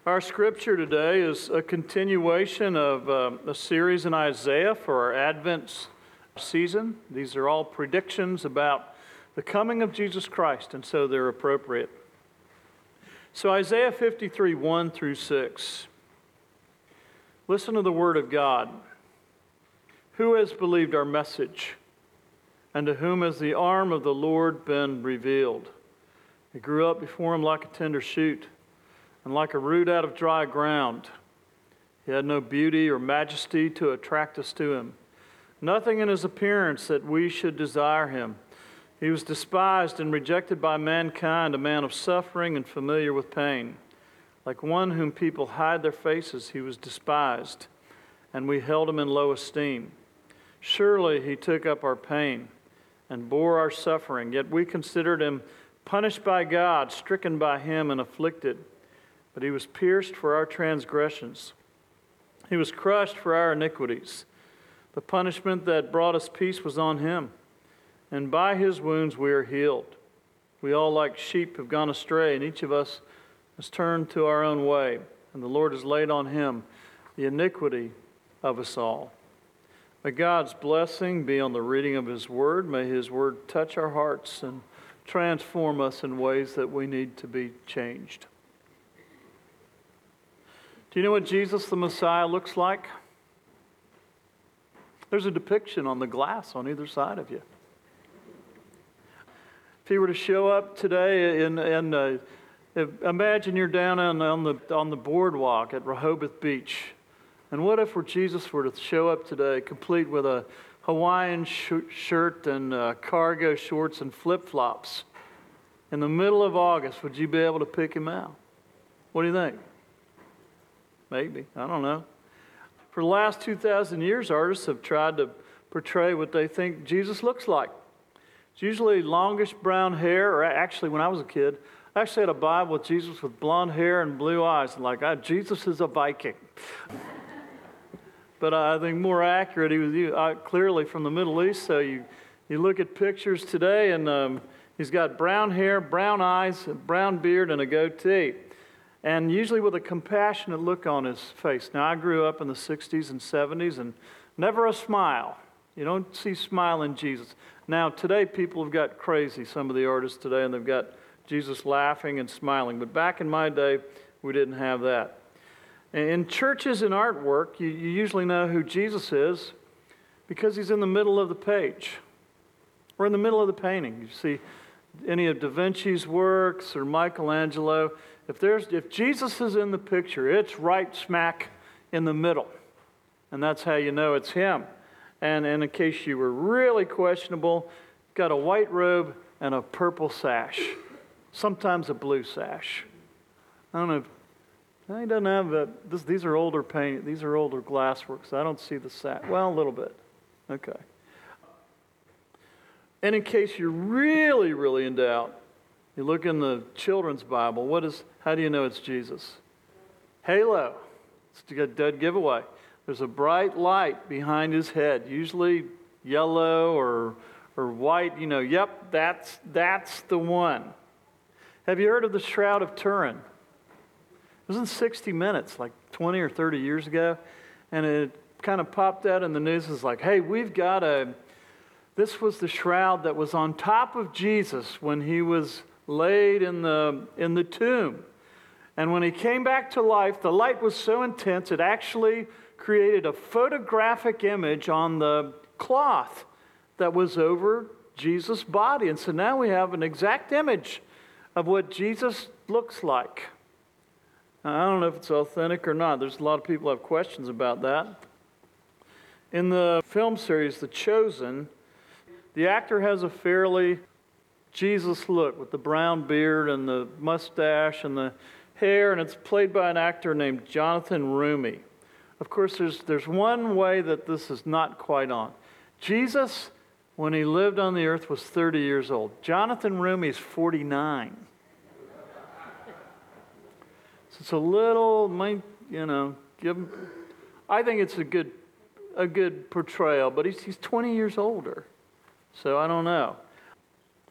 Our scripture today is a continuation of a series in Isaiah for our Advent season. These are all predictions about the coming of Jesus Christ, and so they're appropriate. So Isaiah 53, 1 through 6. Listen to the word of God. Who has believed our message? And to whom has the arm of the Lord been revealed? He grew up before him like a tender shoot, and like a root out of dry ground. He had no beauty or majesty to attract us to him. Nothing in his appearance that we should desire him. He was despised and rejected by mankind, a man of suffering and familiar with pain. Like one whom people hide their faces, he was despised, and we held him in low esteem. Surely he took up our pain and bore our suffering, yet we considered him punished by God, stricken by him and afflicted. But he was pierced for our transgressions. He was crushed for our iniquities. The punishment that brought us peace was on him, and by his wounds we are healed. We all like sheep have gone astray, and each of us has turned to our own way, and the Lord has laid on him the iniquity of us all. May God's blessing be on the reading of his word. May his word touch our hearts and transform us in ways that we need to be changed. Do you know what Jesus the Messiah looks like? There's a depiction on the glass on either side of you. If he were to show up today, imagine you're down on the boardwalk at Rehoboth Beach. And what if Jesus were to show up today complete with a Hawaiian shirt and cargo shorts and flip-flops? In the middle of August, would you be able to pick him out? What do you think? Maybe. I don't know. For the last 2,000 years, artists have tried to portray what they think Jesus looks like. It's usually longish brown hair, or actually, when I was a kid, I actually had a Bible with Jesus with blonde hair and blue eyes. Like, Jesus is a Viking. But I think more accurate, he was clearly from the Middle East. So you look at pictures today, and he's got brown hair, brown eyes, a brown beard, and a goatee. And usually with a compassionate look on his face. Now, I grew up in the 60s and 70s, and never a smile. You don't see smile in Jesus. Now, today, people have got crazy, some of the artists today, and they've got Jesus laughing and smiling. But back in my day, we didn't have that. In churches and artwork, you usually know who Jesus is because he's in the middle of the page or in the middle of the painting. You see any of Da Vinci's works or Michelangelo. If Jesus is in the picture, it's right smack in the middle. And that's how you know it's him. And in case you were really questionable, got a white robe and a purple sash. Sometimes a blue sash. I don't know if he doesn't have these are older paint. These are older glassworks. I don't see the sash. Well, a little bit. Okay. And in case you're really, really in doubt, you look in the children's Bible. How do you know it's Jesus? Halo. It's a dead giveaway. There's a bright light behind his head, usually yellow or white. Yep, that's the one. Have you heard of the Shroud of Turin? It was in 60 Minutes, like 20 or 30 years ago, and it kind of popped out in the news. It's like, hey, this was the shroud that was on top of Jesus when he was laid in the tomb. And when he came back to life, the light was so intense, it actually created a photographic image on the cloth that was over Jesus' body. And so now we have an exact image of what Jesus looks like. Now, I don't know if it's authentic or not. There's a lot of people who have questions about that. In the film series, The Chosen, the actor has a fairly Jesus look with the brown beard and the mustache and the hair, and it's played by an actor named Jonathan Roumie. Of course, there's one way that this is not quite on. Jesus, when he lived on the earth, was 30 years old. Jonathan Roumie is 49. So it's a little, give him. I think it's a good portrayal, but he's 20 years older. So I don't know.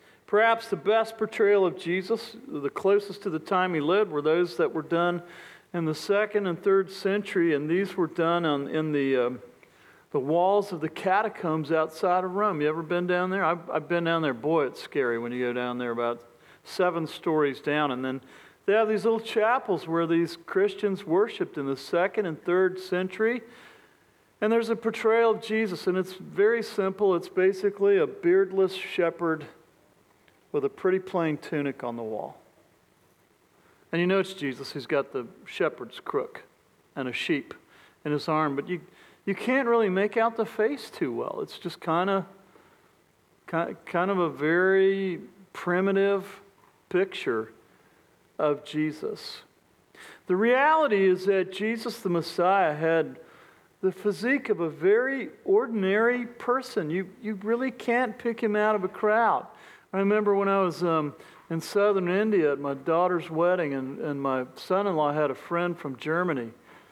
Perhaps the best portrayal of Jesus, the closest to the time he lived, were those that were done in the 2nd and 3rd century, and these were done in the walls of the catacombs outside of Rome. You ever been down there? I've been down there. Boy, it's scary when you go down there about 7 stories down. And then they have these little chapels where these Christians worshiped in the 2nd and 3rd century. And there's a portrayal of Jesus, and it's very simple. It's basically a beardless shepherd with a pretty plain tunic on the wall. And you know it's Jesus. He's got the shepherd's crook and a sheep in his arm, but you can't really make out the face too well. It's just kind of a very primitive picture of Jesus. The reality is that Jesus the Messiah had the physique of a very ordinary person. You really can't pick him out of a crowd. I remember when I was in southern India at my daughter's wedding, and my son-in-law had a friend from Germany,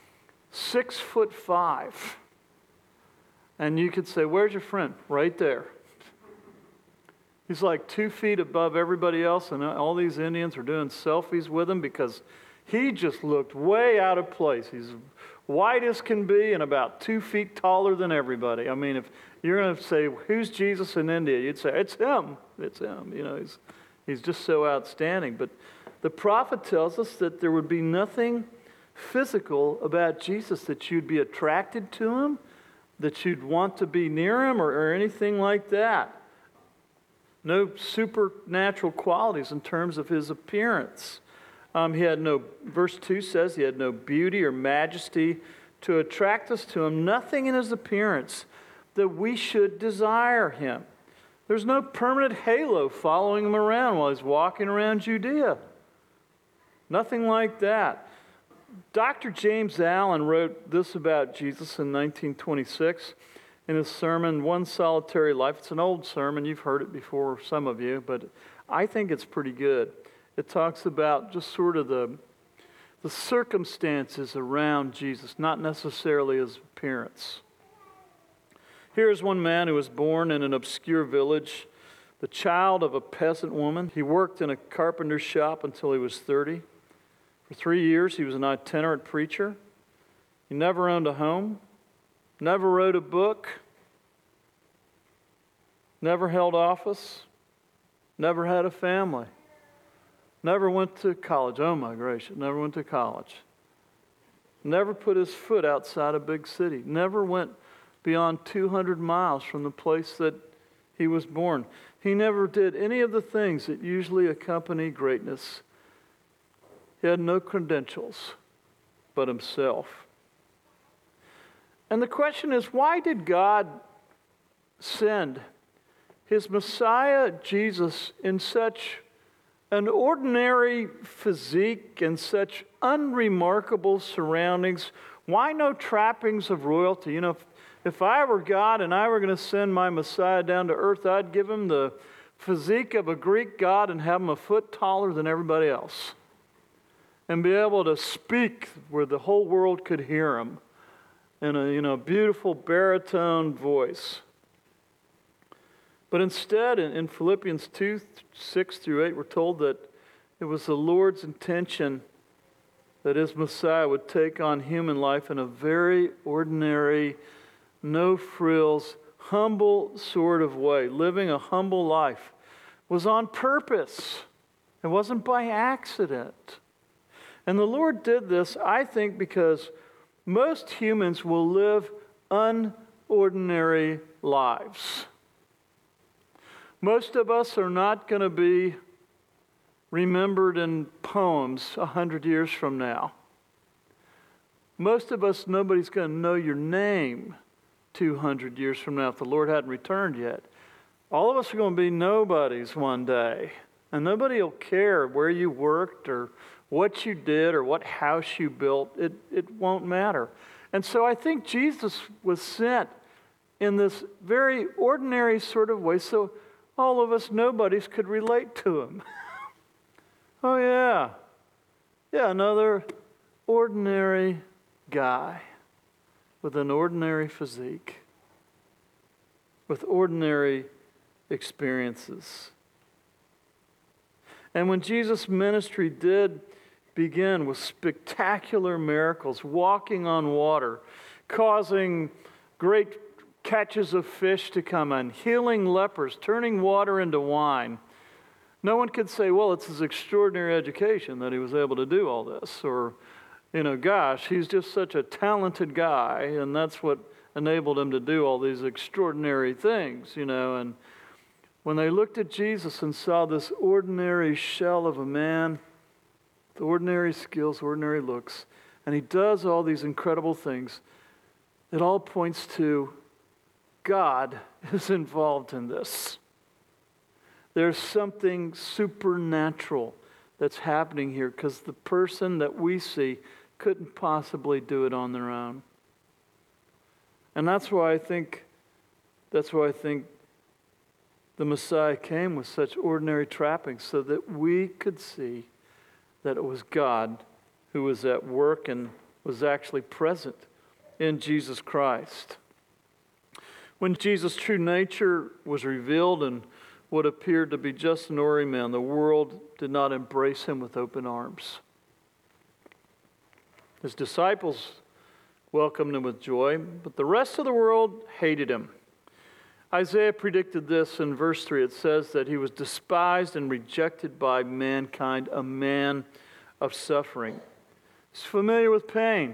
6'5". And you could say, "Where's your friend?" Right there. He's like 2 feet above everybody else, and all these Indians are doing selfies with him because he just looked way out of place. He's white as can be and about 2 feet taller than everybody. I mean, if you're going to say, "Who's Jesus in India?" you'd say, "It's him. It's him." You know, he's just so outstanding. But the prophet tells us that there would be nothing physical about Jesus that you'd be attracted to him, that you'd want to be near him, or anything like that. No supernatural qualities in terms of his appearance. He had no, verse 2 says, he had no beauty or majesty to attract us to him. Nothing in his appearance that we should desire him. There's no permanent halo following him around while he's walking around Judea. Nothing like that. Dr. James Allen wrote this about Jesus in 1926 in his sermon, One Solitary Life. It's an old sermon. You've heard it before, some of you, but I think it's pretty good. It talks about just sort of the circumstances around Jesus, not necessarily his appearance. Here's one man who was born in an obscure village, the child of a peasant woman. He worked in a carpenter's shop until he was 30. For 3 years, he was an itinerant preacher. He never owned a home, never wrote a book, never held office, never had a family, never went to college. Oh my gracious, never went to college. Never put his foot outside a big city, never went beyond 200 miles from the place that he was born. He never did any of the things that usually accompany greatness. He had no credentials but himself. And the question is, why did God send his Messiah, Jesus, in such an ordinary physique and such unremarkable surroundings? Why no trappings of royalty? You know, if I were God and I were going to send my Messiah down to earth, I'd give him the physique of a Greek god and have him a foot taller than everybody else, and be able to speak where the whole world could hear him in a beautiful baritone voice. But instead, in Philippians 2, 6 through 8, we're told that it was the Lord's intention that his Messiah would take on human life in a very ordinary, no frills, humble sort of way. Living a humble life was on purpose. It wasn't by accident. And the Lord did this, I think, because most humans will live unordinary lives. Most of us are not going to be remembered in poems 100 years from now. Most of us, nobody's going to know your name 200 years from now if the Lord hadn't returned yet. All of us are going to be nobodies one day. And nobody will care where you worked or what you did or what house you built. It won't matter. And so I think Jesus was sent in this very ordinary sort of way so all of us nobodies could relate to him. Oh yeah, another ordinary guy with an ordinary physique, with ordinary experiences. And when Jesus' ministry did begin with spectacular miracles, walking on water, causing great catches of fish to come in, healing lepers, turning water into wine. No one could say, well, it's his extraordinary education that he was able to do all this, or, gosh, he's just such a talented guy, and that's what enabled him to do all these extraordinary things, And when they looked at Jesus and saw this ordinary shell of a man, with ordinary skills, ordinary looks, and he does all these incredible things, it all points to God is involved in this. There's something supernatural that's happening here because the person that we see couldn't possibly do it on their own. And that's why I think the Messiah came with such ordinary trappings, so that we could see that it was God who was at work and was actually present in Jesus Christ. When Jesus' true nature was revealed and what appeared to be just an ordinary man, the world did not embrace him with open arms. His disciples welcomed him with joy, but the rest of the world hated him. Isaiah predicted this in verse 3. It says that he was despised and rejected by mankind, a man of suffering. He's familiar with pain.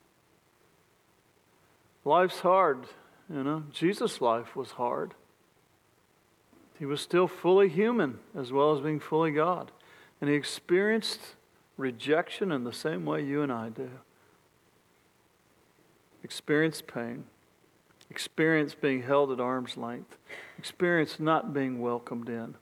Life's hard, Jesus' life was hard. He was still fully human as well as being fully God. And he experienced rejection in the same way you and I do. Experienced pain. Experienced being held at arm's length. Experienced not being welcomed in.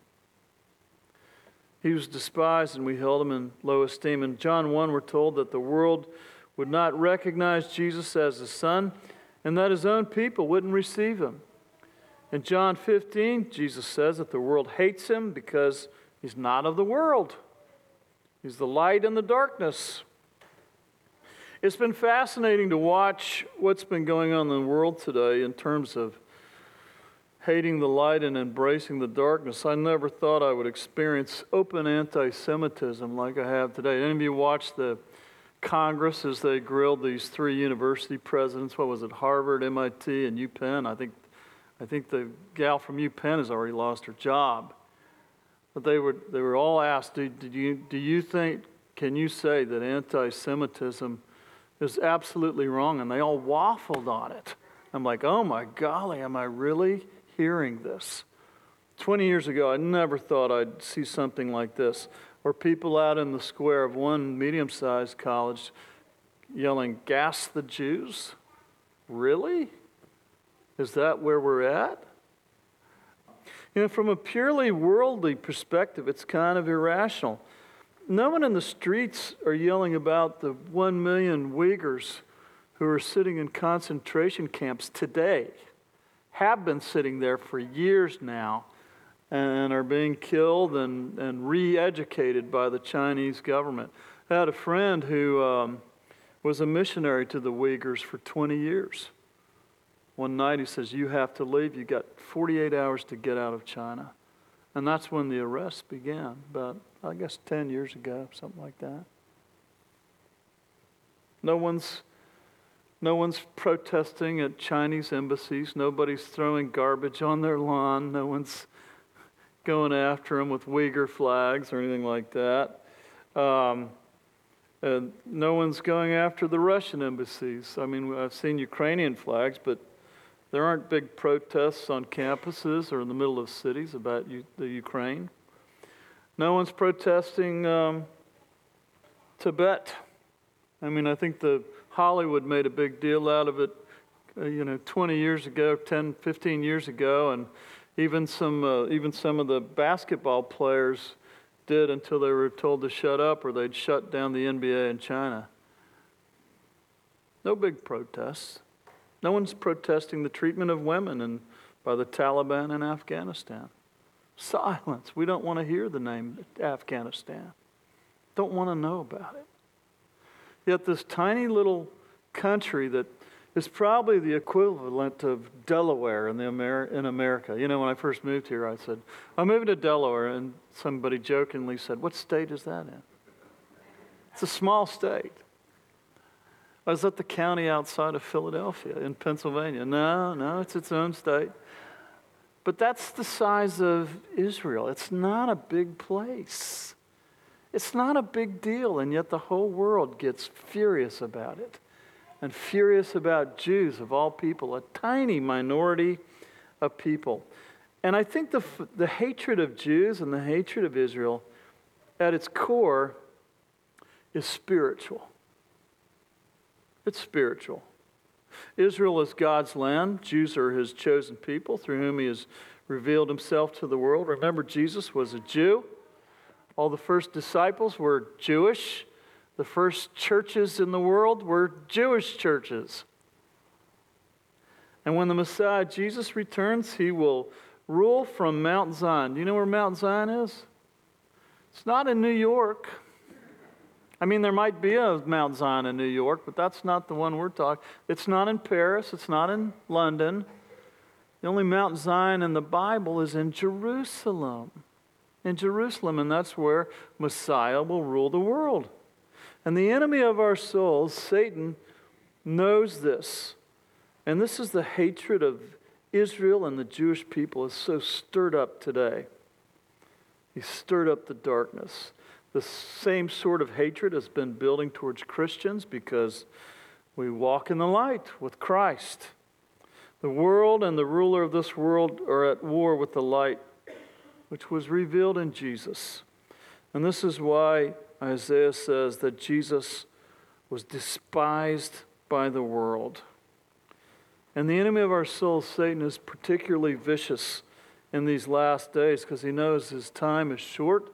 He was despised and we held him in low esteem. In John 1, we're told that the world would not recognize Jesus as the Son and that his own people wouldn't receive him. In John 15, Jesus says that the world hates him because he's not of the world. He's the light in the darkness. It's been fascinating to watch what's been going on in the world today in terms of hating the light and embracing the darkness. I never thought I would experience open anti-Semitism like I have today. Any of you watched the Congress as they grilled these three university presidents? What was it, Harvard, MIT, and UPenn? I think the gal from UPenn has already lost her job. But they were all asked, do you think, can you say that anti-Semitism is absolutely wrong? And they all waffled on it. I'm like, oh my golly, am I really hearing this? 20 years ago, I never thought I'd see something like this, where people out in the square of one medium-sized college yelling, "Gas the Jews?" Really? Is that where we're at? From a purely worldly perspective, it's kind of irrational. No one in the streets are yelling about the 1 million Uyghurs who are sitting in concentration camps today, have been sitting there for years now, and are being killed and re-educated by the Chinese government. I had a friend who was a missionary to the Uyghurs for 20 years. One night he says, you have to leave. You got 48 hours to get out of China. And that's when the arrests began, about, I guess, 10 years ago, something like that. No one's protesting at Chinese embassies. Nobody's throwing garbage on their lawn. No one's going after them with Uyghur flags or anything like that. And no one's going after the Russian embassies. I mean, I've seen Ukrainian flags, but there aren't big protests on campuses or in the middle of cities about the Ukraine. No one's protesting Tibet. I mean, I think Hollywood made a big deal out of it, 20 years ago, 10, 15 years ago, and even some of the basketball players did until they were told to shut up or they'd shut down the NBA in China. No big protests. No one's protesting the treatment of women by the Taliban in Afghanistan. Silence. We don't want to hear the name Afghanistan. Don't want to know about it. Yet this tiny little country that is probably the equivalent of Delaware in America. When I first moved here, I said, I'm moving to Delaware, and somebody jokingly said, what state is that in? It's a small state. Is that the county outside of Philadelphia in Pennsylvania? No, it's its own state. But that's the size of Israel. It's not a big place. It's not a big deal, and yet the whole world gets furious about it. And furious about Jews, of all people, a tiny minority of people. And I think the hatred of Jews and the hatred of Israel, at its core, is spiritual. It's spiritual. Israel is God's land. Jews are his chosen people through whom he has revealed himself to the world. Remember, Jesus was a Jew. All the first disciples were Jewish. The first churches in the world were Jewish churches. And when the Messiah, Jesus, returns, he will rule from Mount Zion. Do you know where Mount Zion is? It's not in New York. I mean, there might be a Mount Zion in New York, but that's not the one we're talking. It's not in Paris. It's not in London. The only Mount Zion in the Bible is in Jerusalem. In Jerusalem, and that's where Messiah will rule the world. And the enemy of our souls, Satan, knows this. And this is the hatred of Israel and the Jewish people is so stirred up today. He stirred up the darkness. The same sort of hatred has been building towards Christians because we walk in the light with Christ. The world and the ruler of this world are at war with the light, which was revealed in Jesus. And this is why Isaiah says that Jesus was despised by the world. And the enemy of our souls, Satan, is particularly vicious in these last days because he knows his time is short.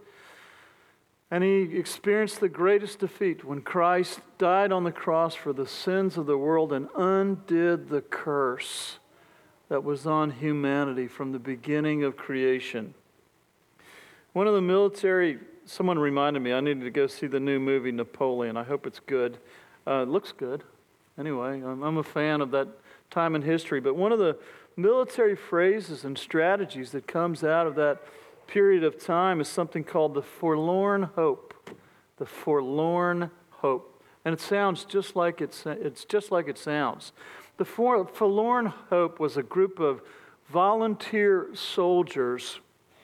And he experienced the greatest defeat when Christ died on the cross for the sins of the world and undid the curse that was on humanity from the beginning of creation. One of the military, someone reminded me I needed to go see the new movie Napoleon. I hope it's good. It looks good. Anyway, I'm a fan of that time in history. But one of the military phrases and strategies that comes out of that period of time is something called the forlorn hope. The forlorn hope. And it sounds just like it sounds. The forlorn hope was a group of volunteer soldiers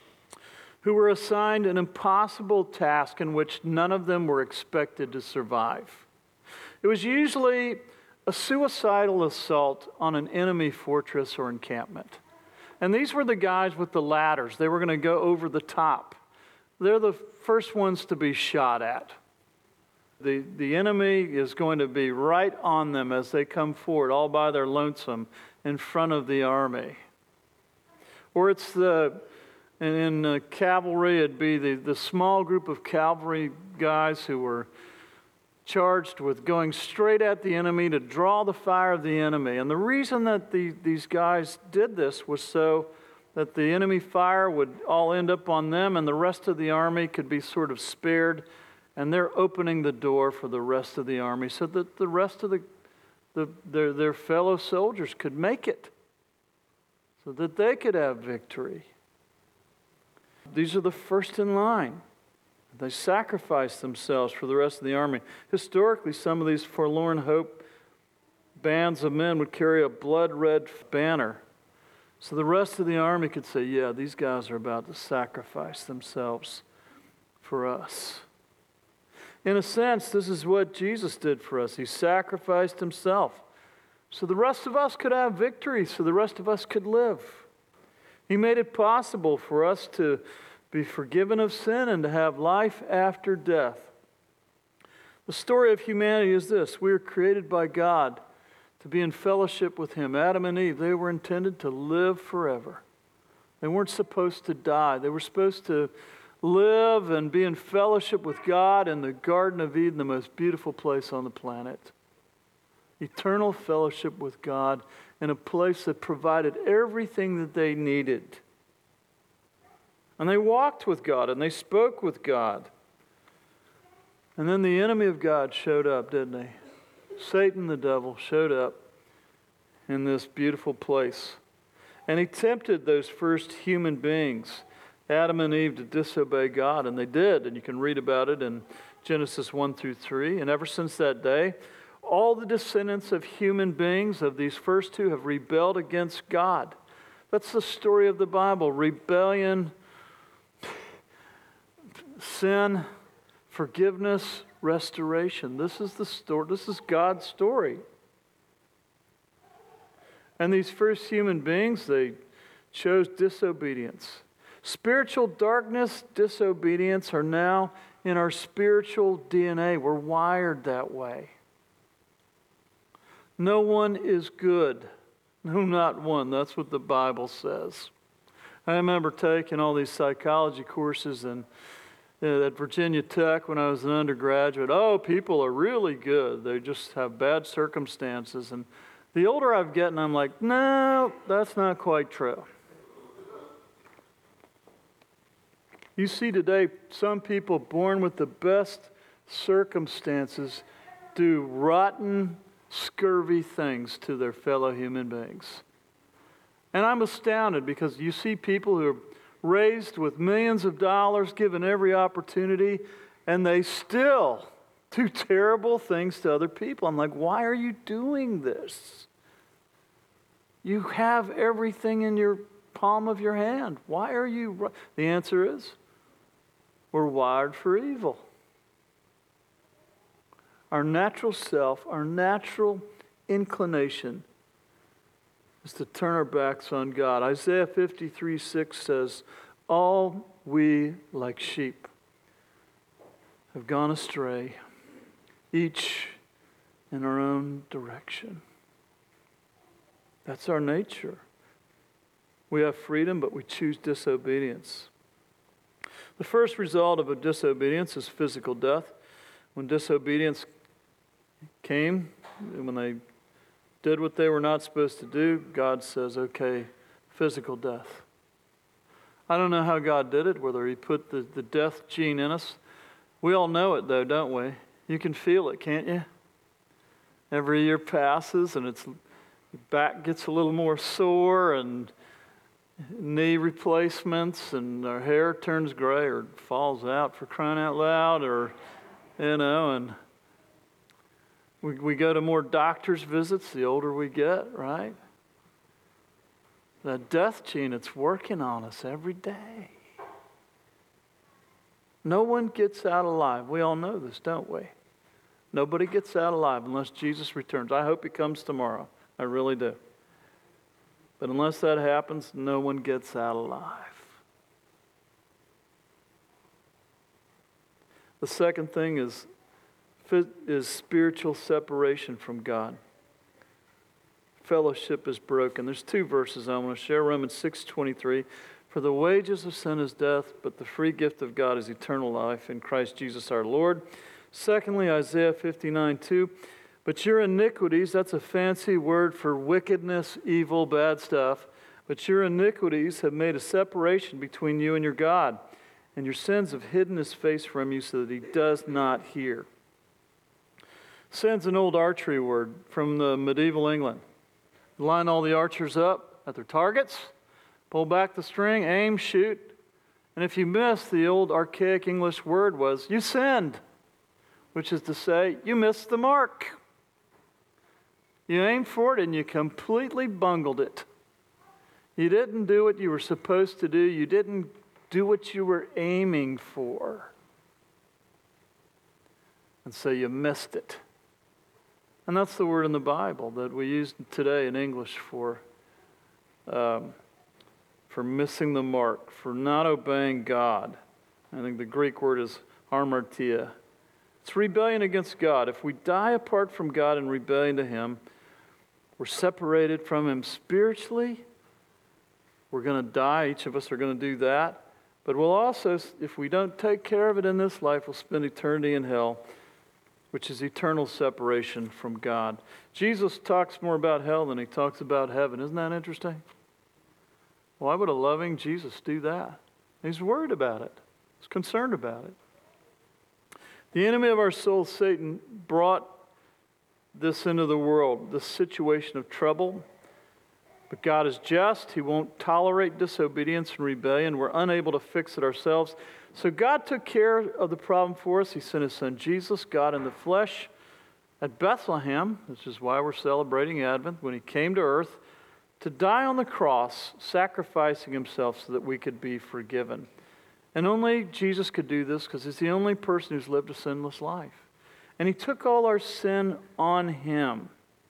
who were assigned an impossible task in which none of them were expected to survive. It was usually a suicidal assault on an enemy fortress or encampment. And these were the guys with the ladders. They were going to go over the top. They're the first ones to be shot at. The enemy is going to be right on them as they come forward, all by their lonesome, in front of the army. Or it's in cavalry, it'd be the small group of cavalry guys who were charged with going straight at the enemy to draw the fire of the enemy. And the reason that these guys did this was so that the enemy fire would all end up on them and the rest of the army could be sort of spared. And they're opening the door for the rest of the army so that the rest of their fellow soldiers could make it, so that they could have victory. These are the first in line. They sacrificed themselves for the rest of the army. Historically, some of these forlorn hope bands of men would carry a blood-red banner. So the rest of the army could say, yeah, these guys are about to sacrifice themselves for us. In a sense, this is what Jesus did for us. He sacrificed himself so the rest of us could have victory, so the rest of us could live. He made it possible for us to be forgiven of sin and to have life after death. The story of humanity is this. We are created by God to be in fellowship with him. Adam and Eve, they were intended to live forever. They weren't supposed to die. They were supposed to live and be in fellowship with God in the Garden of Eden, the most beautiful place on the planet. Eternal fellowship with God in a place that provided everything that they needed. And they walked with God and they spoke with God. And then the enemy of God showed up, didn't he? Satan, the devil, showed up in this beautiful place. And he tempted those first human beings, Adam and Eve, to disobey God. And they did. And you can read about it in Genesis 1 through 3. And ever since that day, all the descendants of human beings, of these first two, have rebelled against God. That's the story of the Bible. Rebellion, sin, forgiveness, restoration. This is the story. This is God's story. And these first human beings, they chose disobedience. Spiritual darkness, disobedience are now in our spiritual DNA. We're wired that way. No one is good. No, not one. That's what the Bible says. I remember taking all these psychology courses at Virginia Tech when I was an undergraduate. Oh, people are really good. They just have bad circumstances. And the older I've gotten, I'm like, no, that's not quite true. You see today, some people born with the best circumstances do rotten, scurvy things to their fellow human beings. And I'm astounded because you see people who are raised with millions of dollars, given every opportunity, and they still do terrible things to other people. I'm like, why are you doing this? You have everything in your palm of your hand. Why are you? The answer is, we're wired for evil. Our natural self, our natural inclination is to turn our backs on God. Isaiah 53:6 says, all we like sheep have gone astray, each in our own direction. That's our nature. We have freedom, but we choose disobedience. The first result of a disobedience is physical death. When disobedience came, when they did what they were not supposed to do, God says, okay, physical death. I don't know how God did it, whether He put the death gene in us. We all know it, though, don't we? You can feel it, can't you? Every year passes, and your back gets a little more sore, and knee replacements, and our hair turns gray or falls out, for crying out loud, or, and we go to more doctor's visits the older we get, right? The death gene, it's working on us every day. No one gets out alive. We all know this, don't we? Nobody gets out alive unless Jesus returns. I hope He comes tomorrow. I really do. But unless that happens, no one gets out alive. The second thing is spiritual separation from God. Fellowship is broken. There's two verses I want to share. Romans 6:23. For the wages of sin is death, but the free gift of God is eternal life in Christ Jesus our Lord. Secondly, Isaiah 59:2. But your iniquities, that's a fancy word for wickedness, evil, bad stuff. But your iniquities have made a separation between you and your God, and your sins have hidden His face from you so that He does not hear. Sin's an old archery word from the medieval England. Line all the archers up at their targets, pull back the string, aim, shoot. And if you miss, the old archaic English word was, you sinned, which is to say, you missed the mark. You aimed for it and you completely bungled it. You didn't do what you were supposed to do. You didn't do what you were aiming for. And so you missed it. And that's the word in the Bible that we use today in English for missing the mark, for not obeying God. I think the Greek word is hamartia. It's rebellion against God. If we die apart from God in rebellion to Him, we're separated from Him spiritually. We're going to die. Each of us are going to do that. But we'll also, if we don't take care of it in this life, we'll spend eternity in hell, which is eternal separation from God. Jesus talks more about hell than He talks about heaven. Isn't that interesting? Why would a loving Jesus do that? He's worried about it. He's concerned about it. The enemy of our soul, Satan, brought this into the world, this situation of trouble, But God is just. He won't tolerate disobedience and rebellion. We're unable to fix it ourselves. So God took care of the problem for us. He sent His Son Jesus, God in the flesh, at Bethlehem, which is why we're celebrating Advent, when He came to earth to die on the cross, sacrificing Himself so that we could be forgiven. And only Jesus could do this because He's the only person who's lived a sinless life. And He took all our sin on Him.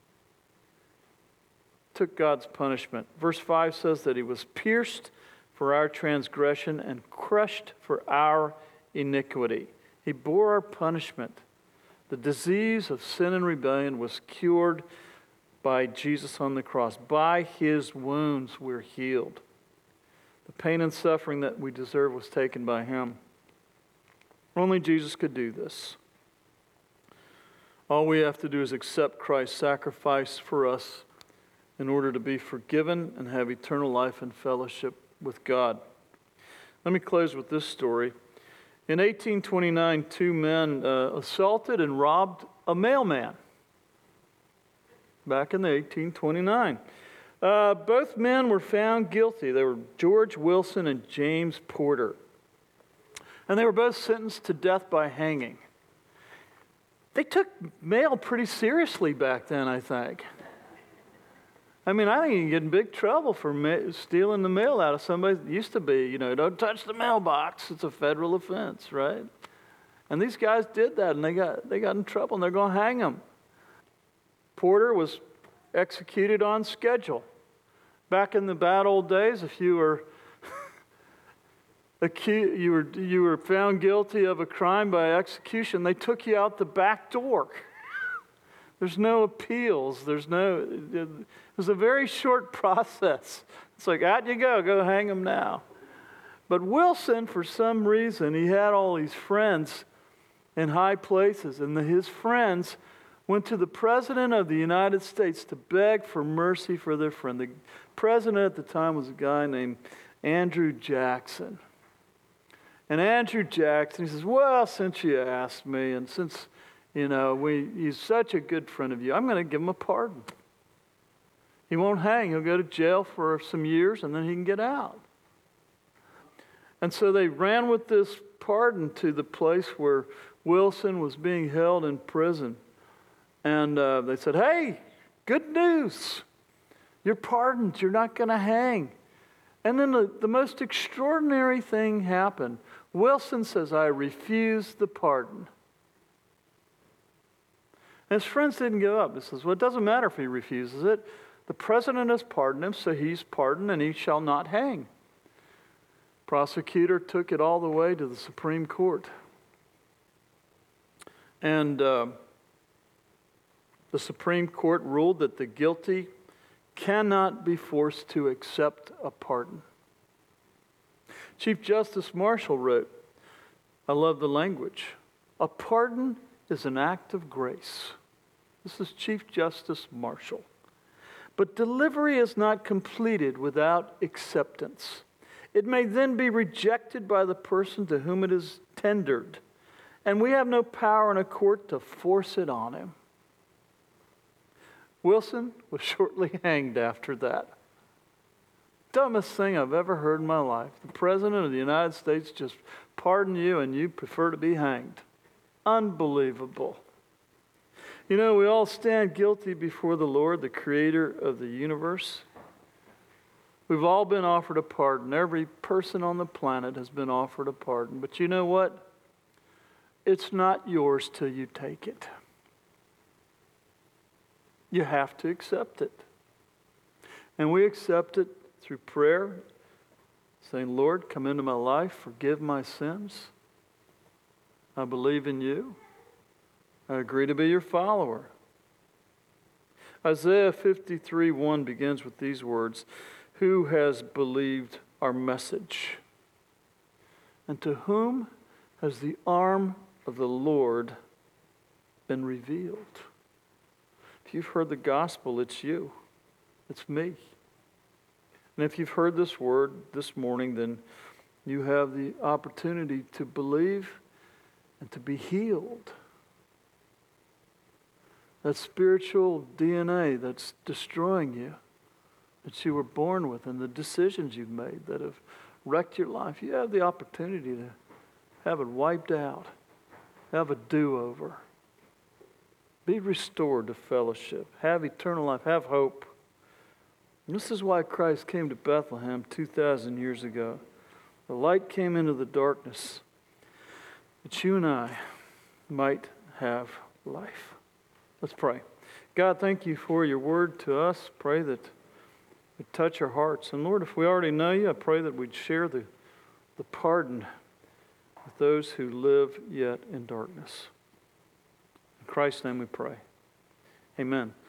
Took God's punishment. Verse 5 says that He was pierced for our transgression and crushed for our iniquity. He bore our punishment. The disease of sin and rebellion was cured by Jesus on the cross. By His wounds we're healed. The pain and suffering that we deserve was taken by Him. Only Jesus could do this. All we have to do is accept Christ's sacrifice for us in order to be forgiven and have eternal life and fellowship with God. Let me close with this story. In 1829, two men assaulted and robbed a mailman. Back in the 1829. Both men were found guilty. They were George Wilson and James Porter. And they were both sentenced to death by hanging. They took mail pretty seriously back then, I think. I mean, I think you can get in big trouble for stealing the mail out of somebody. It used to be, don't touch the mailbox. It's a federal offense, right? And these guys did that, and they got in trouble, and they're going to hang them. Porter was executed on schedule. Back in the bad old days, if you were you were found guilty of a crime by execution, they took you out the back door. There's no appeals. It was a very short process. It's like, out you go hang him now. But Wilson, for some reason, he had all these friends in high places, and his friends went to the President of the United States to beg for mercy for their friend. The president at the time was a guy named Andrew Jackson. And Andrew Jackson, he says, well, since you asked me, and since, he's such a good friend of you, I'm going to give him a pardon. He won't hang. He'll go to jail for some years, and then he can get out. And so they ran with this pardon to the place where Wilson was being held in prison. And they said, hey, good news. You're pardoned. You're not going to hang. And then the most extraordinary thing happened. Wilson says, I refuse the pardon. And his friends didn't give up. He says, well, it doesn't matter if he refuses it. The president has pardoned him, so he's pardoned, and he shall not hang. Prosecutor took it all the way to the Supreme Court. And the Supreme Court ruled that the guilty cannot be forced to accept a pardon. Chief Justice Marshall wrote, I love the language, a pardon is an act of grace. This is Chief Justice Marshall. But delivery is not completed without acceptance. It may then be rejected by the person to whom it is tendered, and we have no power in a court to force it on him. Wilson was shortly hanged after that. Dumbest thing I've ever heard in my life. The President of the United States just pardoned you and you prefer to be hanged. Unbelievable. We all stand guilty before the Lord, the Creator of the universe. We've all been offered a pardon. Every person on the planet has been offered a pardon. But you know what? It's not yours till you take it. You have to accept it. And we accept it through prayer, saying, Lord, come into my life, forgive my sins. I believe in you. I agree to be your follower. Isaiah 53:1 begins with these words, who has believed our message? And to whom has the arm of the Lord been revealed? If you've heard the gospel, it's you. It's me. And if you've heard this word this morning, then you have the opportunity to believe and to be healed. That spiritual DNA that's destroying you, that you were born with and the decisions you've made that have wrecked your life. You have the opportunity to have it wiped out, have a do-over, be restored to fellowship, have eternal life, have hope. And this is why Christ came to Bethlehem 2,000 years ago. The light came into the darkness that you and I might have life. Let's pray. God, thank you for your word to us. Pray that it touch our hearts. And Lord, if we already know you, I pray that we'd share the pardon with those who live yet in darkness. In Christ's name we pray. Amen.